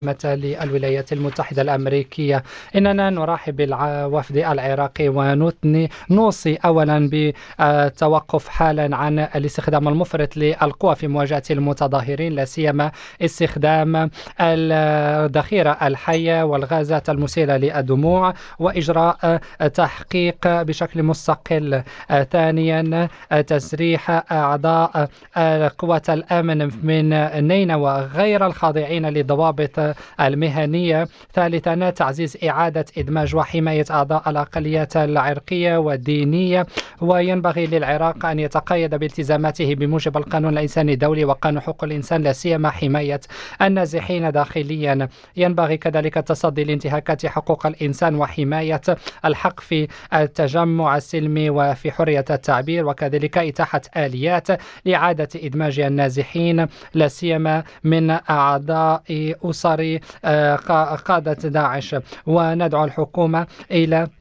للولايات المتحدة الأمريكية. إننا نرحب بالوفد العراقي ونوصي أولا بالتوقف حالا عن الاستخدام المفرط للقوى في مواجهة المتظاهرين، لا سيما استخدام الذخيرة الحية والغازات المسيلة للدموع، وإجراء تحقيق بشكل مستقل. ثانيا، تسريح أعضاء قوات الأمن من نينوى غير الخاضعين للضوابط المهنية. ثالثا، تعزيز إعادة إدماج وحماية أعضاء الأقليات العرقية والدينية. وينبغي للعراق أن يتقيد بالتزاماته بموجب القانون الإنساني الدولي وقانون حقوق الإنسان، لا سيما حماية النازحين داخليا. ينبغي كذلك التصدي لانتهاكات حقوق الإنسان وحماية الحق في التجمع السلمي وفي حرية التعبير، وكذلك إتاحة آليات لإعادة إدماج النازحين، لا سيما من أعضاء أسر قادة داعش. وندعو الحكومة إلى